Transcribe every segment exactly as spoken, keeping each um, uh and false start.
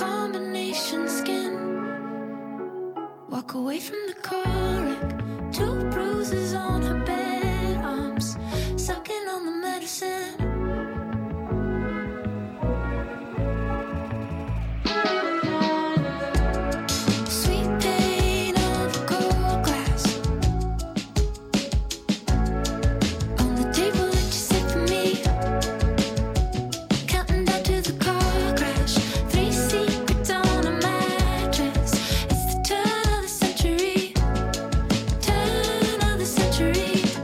combination skin. Walk away from the car wreck. Two bruises on her bed, arms sucking on the medicine. Turn of the century.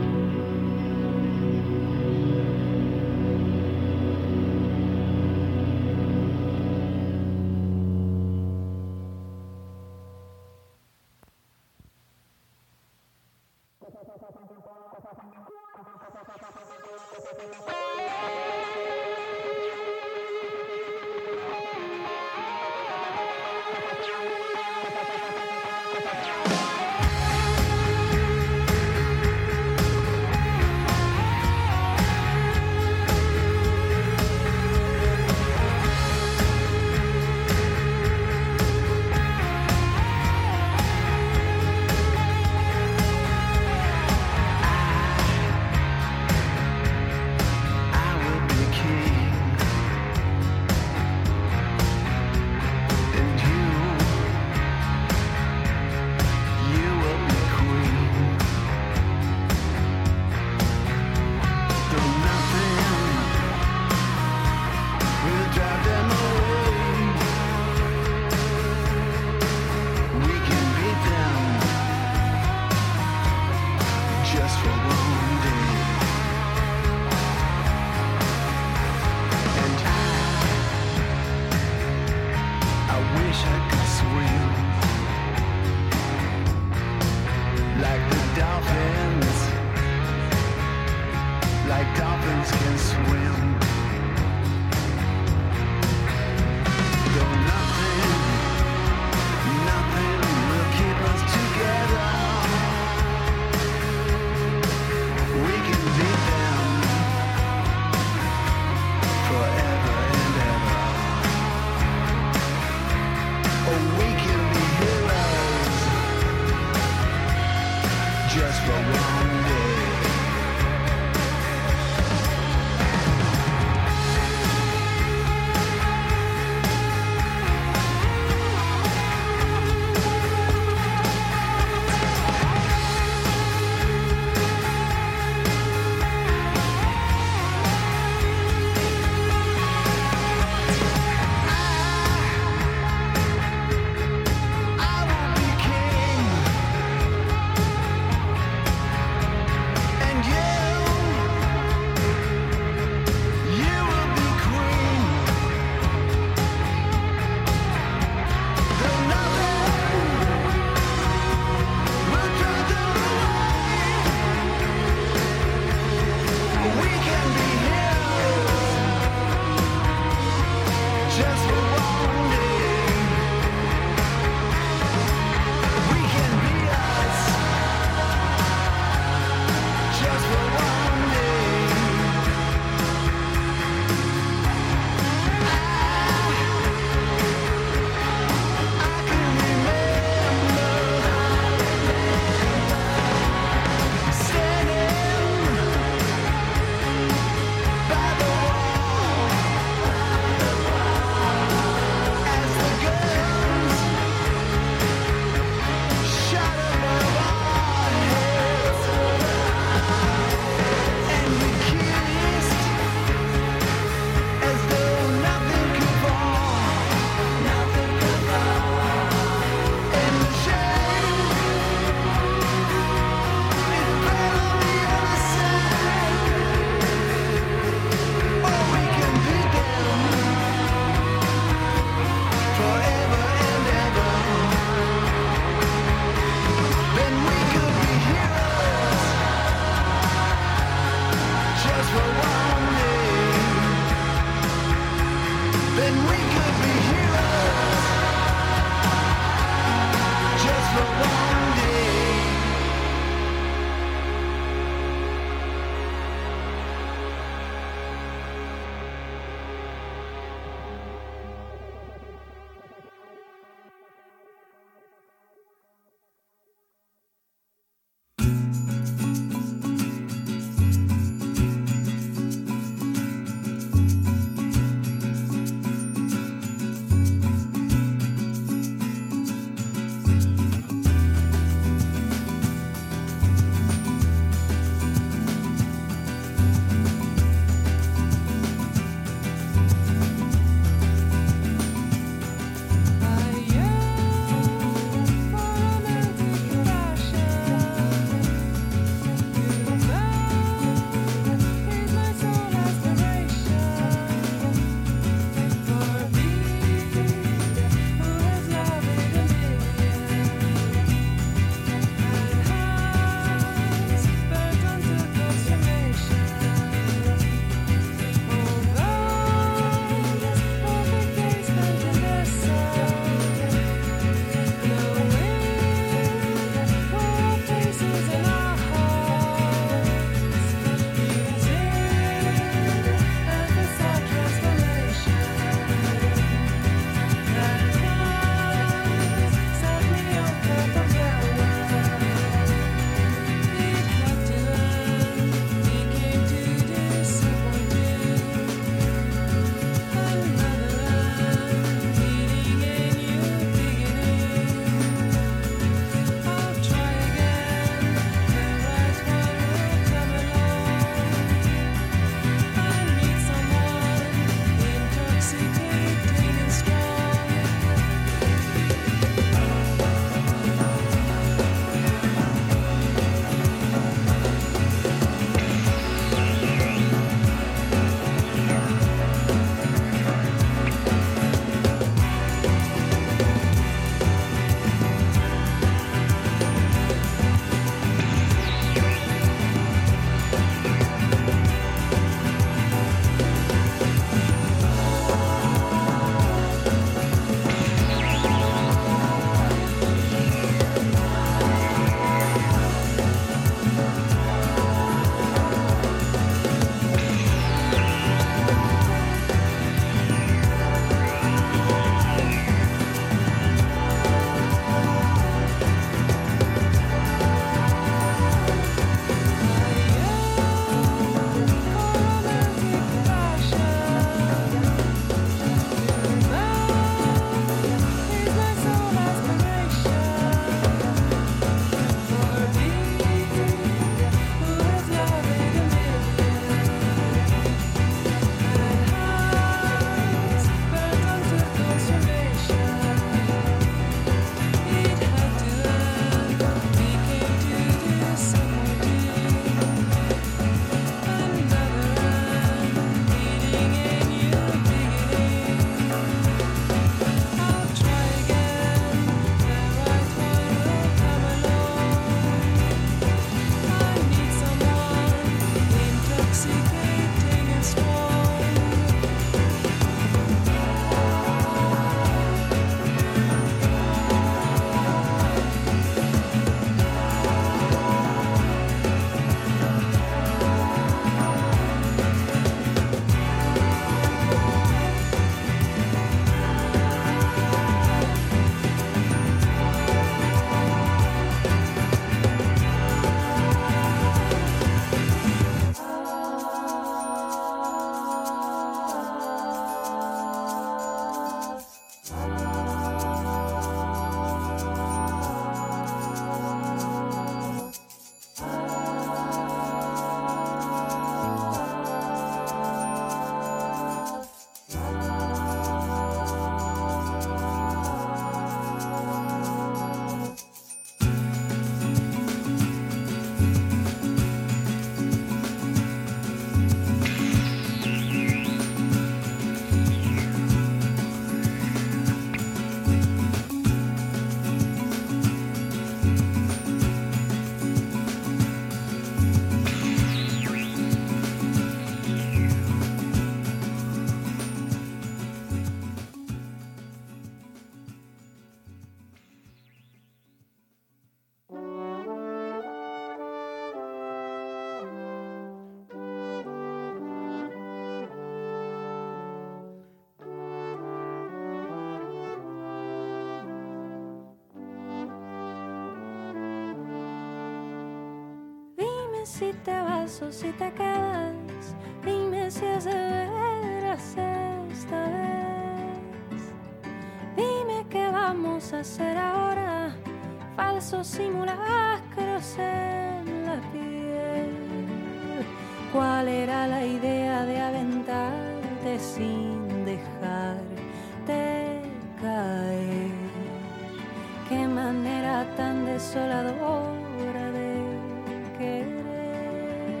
si te vas o si te quedas. Dime si es de veras esta vez. Dime qué vamos a hacer ahora. Falsos simulacros en la piel. ¿Cuál era la idea de aventarte sin dejarte caer? Qué manera tan desoladora de querer.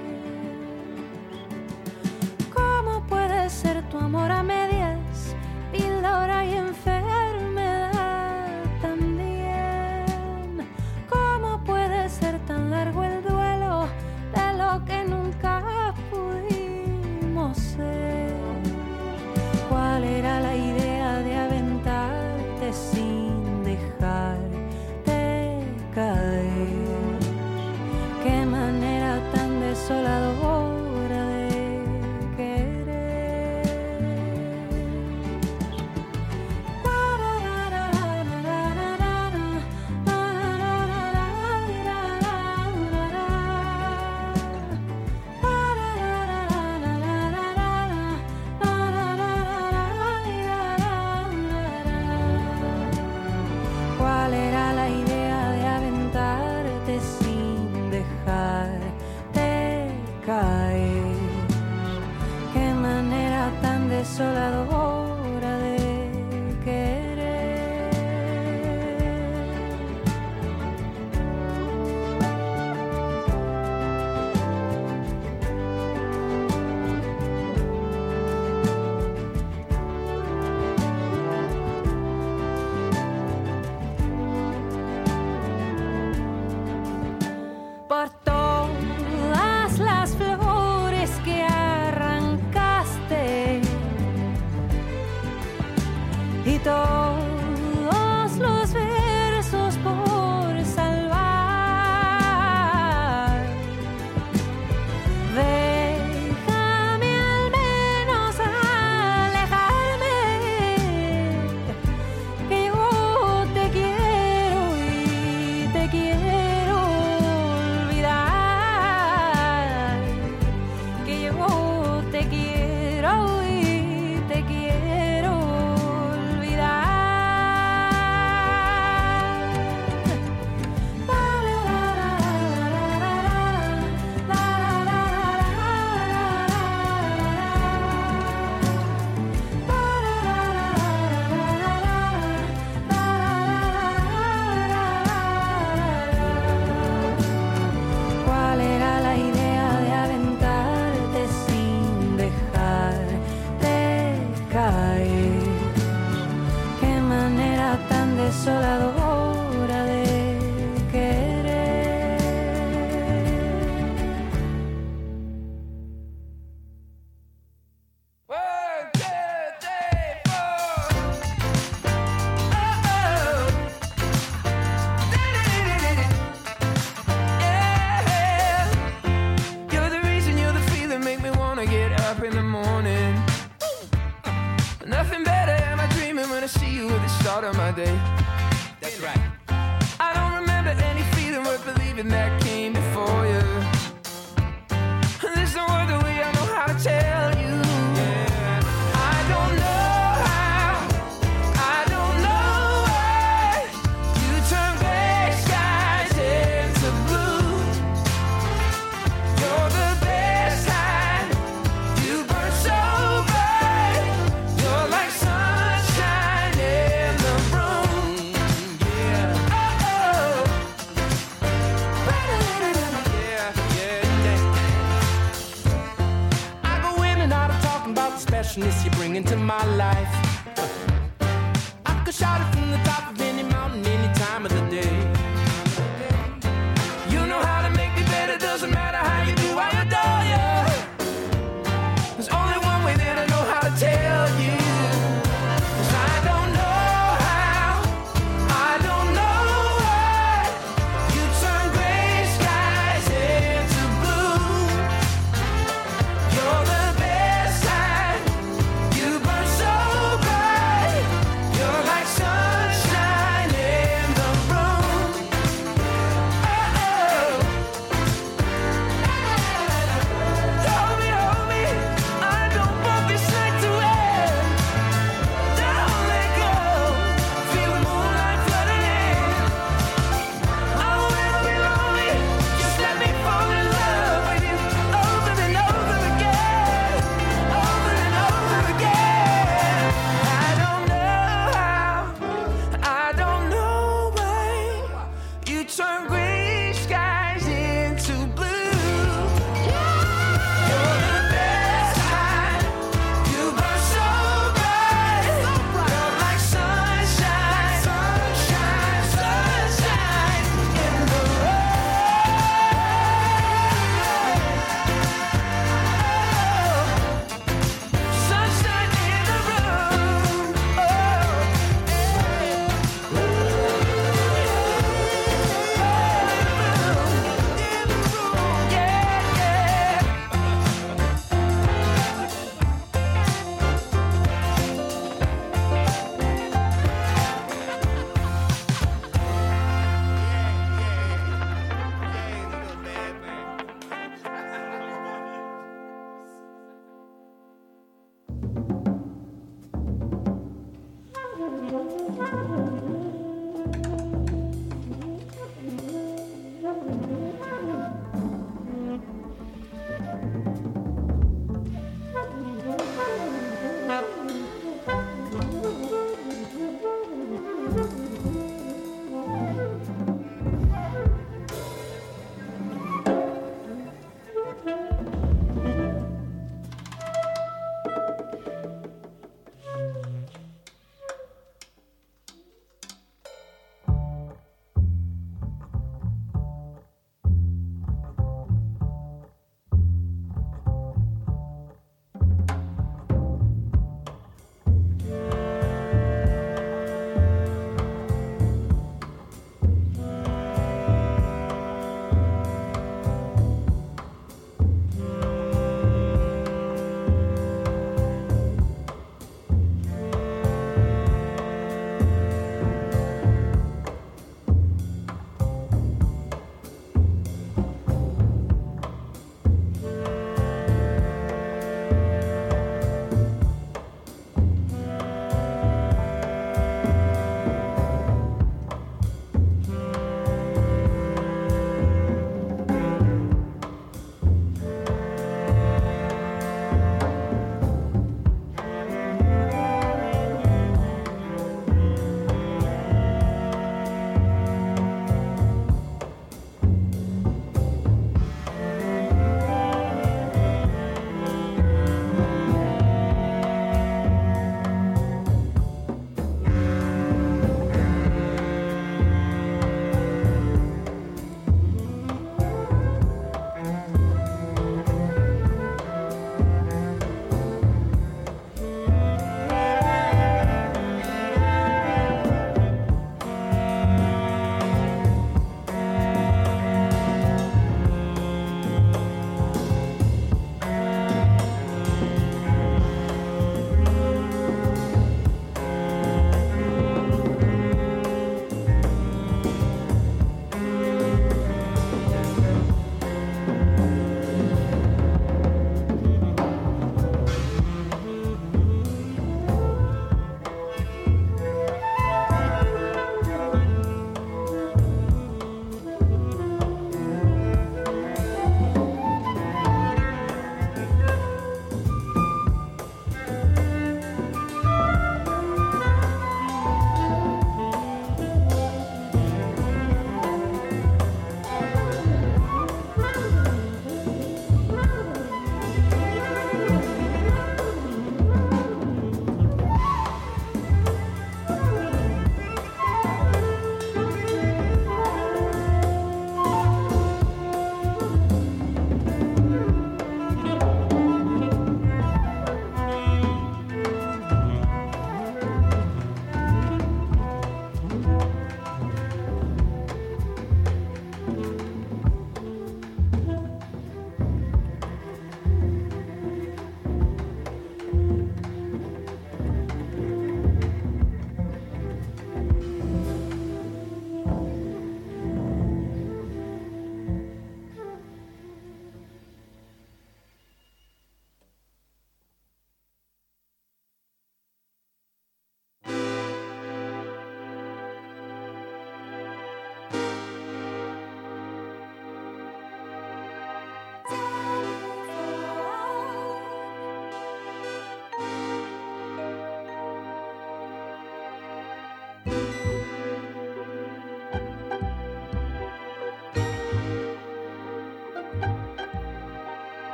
¿Cómo puede ser tu amor a medias? Píldora y enfermedad también. ¿Cómo puede ser tan largo el duelo de lo que nunca pudimos ser? ¿Cuál era la idea de aventarte sin dejarte caer? Qué manera tan desoladora de querer. ¿Cuál era la idea de aventarte sin dejarte caer? Qué manera tan desoladora de querer. Por todas las flores que arrancaste y todos los versos por salvar, déjame al menos alejarme, que yo te quiero y te quiero olvidar, que yo te quiero y te quiero olvidar. ¿Cuál era la idea de aventarte sin dejarte caer? Qué manera tan desoladora de querer. One, two, three, four. Yeah. You're the reason, you're the feeling, make me wanna get up in the morning. Nothing better, am I dreaming when I see you at the start of my day? That's right. I don't remember any feeling worth believing that came before you. There's no other way I know how to tell you. I don't know how, I don't know why you turn gray skies into blue. You're the best kind, you burn so bright. You're like sunshine in the room. Yeah. Oh, yeah, yeah, yeah. I go in and out of talking about the specialness you bring into my life. I could shout it from the top of any mountain any time of the day. You know how to make me better, doesn't matter how you do, I adore you. There's only one way that I know how to tell you. 'Cause I don't know how, I don't know why you turn gray skies into blue. You're the best kind, you burn so bright.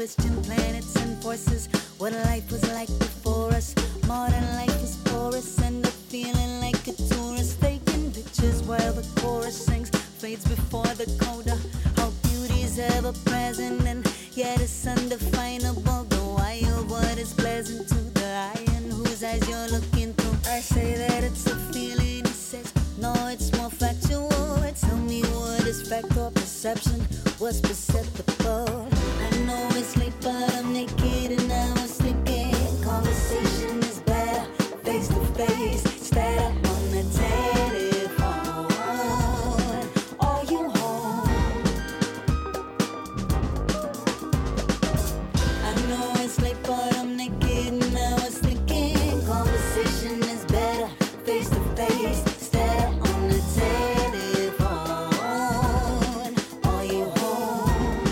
Christian planets and forces. What life was like before us. Modern life is porous and I'm feeling like a tourist, taking pictures while the chorus sings. Fades before the coda. How beauty's ever present and yet it's undefinable. The why of what is pleasant to the eye and whose eyes you're looking through. I say that it's a feeling, he says no, it's more factual. Tell me what is fact or perception, what's perceptible. I know it's late but I'm naked and I was thinking conversation is better face to face instead of on the telephone. Are you home? I know it's late but I'm naked and I was thinking conversation is better face to face instead of on the telephone. Are you home?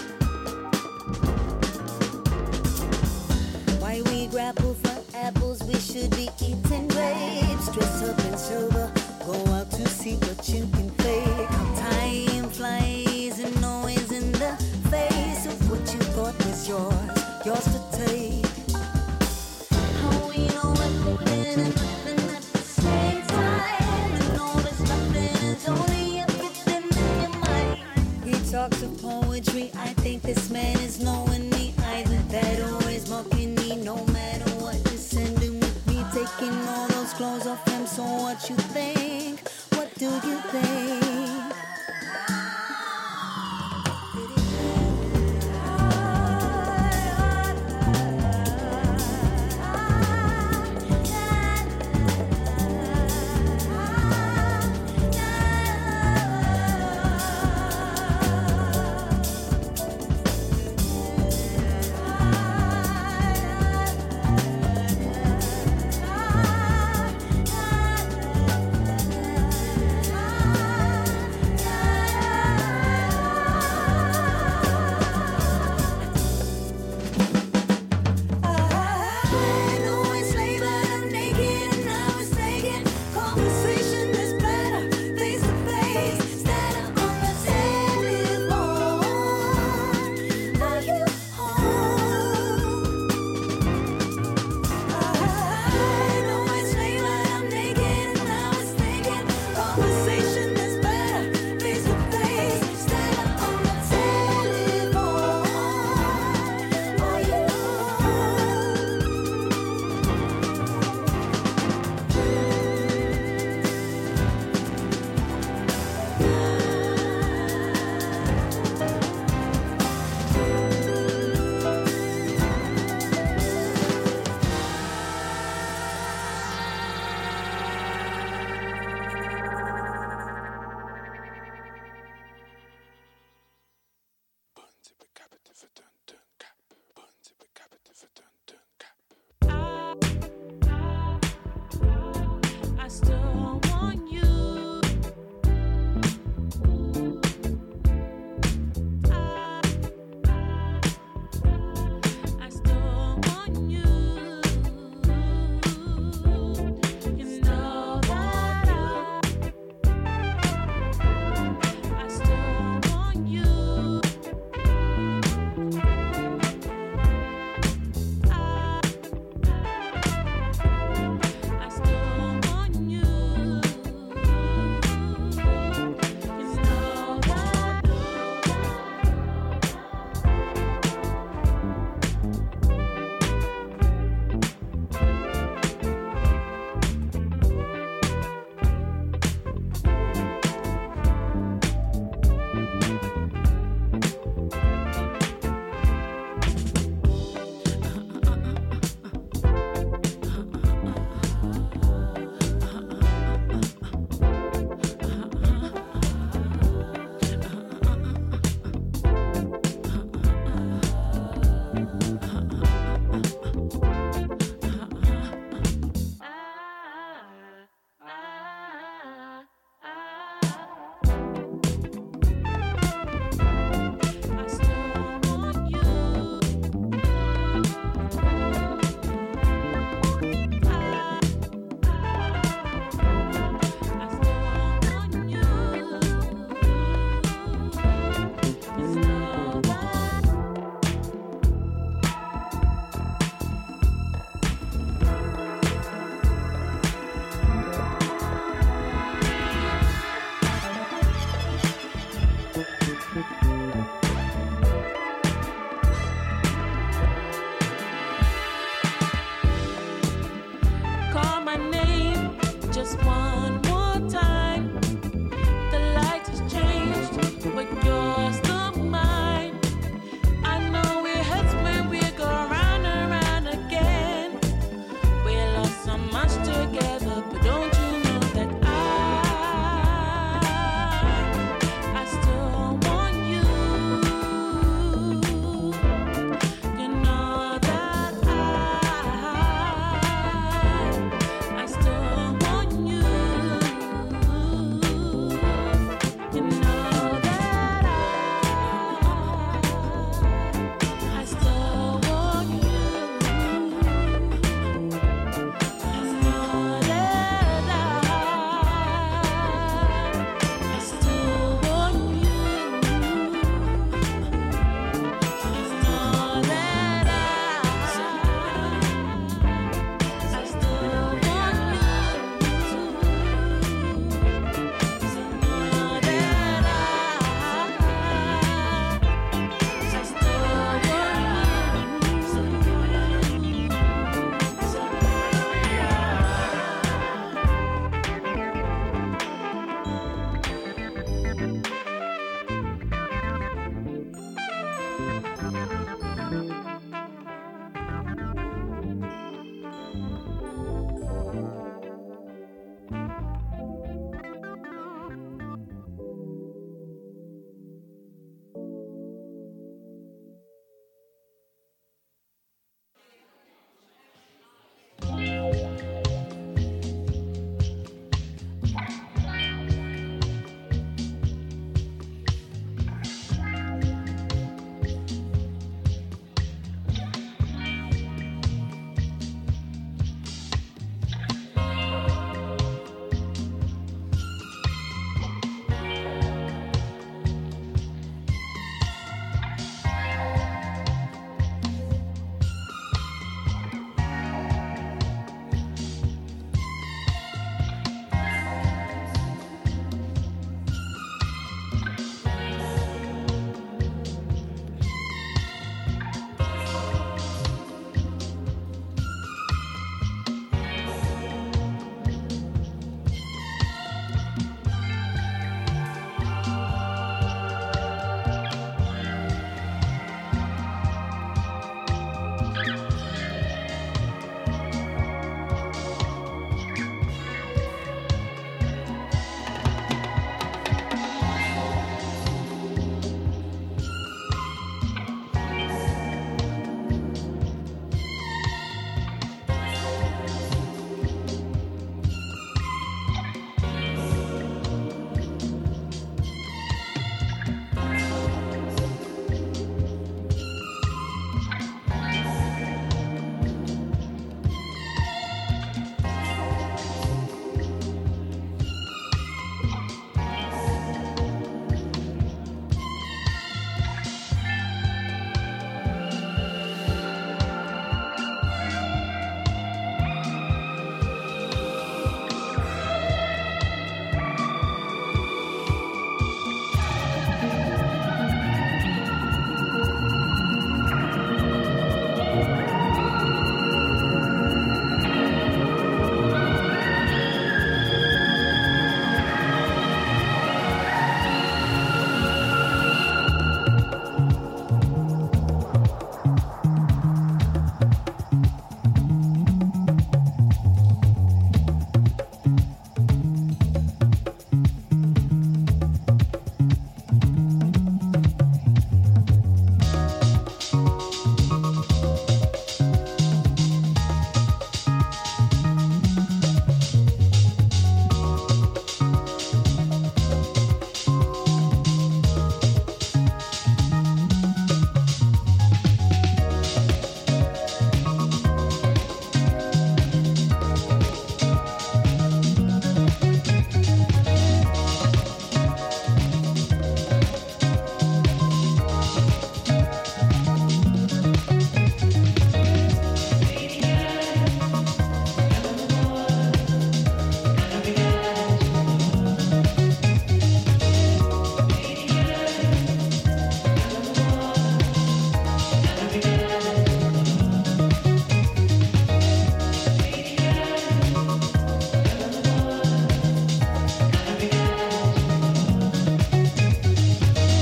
Why we grapple for apples, we should be eating grapes. Dress up and sober, go out to see what you can fake. How time flies and always in the face of what you thought was yours, yours to take. How we know everything and nothing at the same time. And all this nothing is only everything in your mind. He talks of poetry, I think this man is knowing me either. That always mocking me no matter what. Descending with me, taking all those clothes off him. So what you think? What do you think?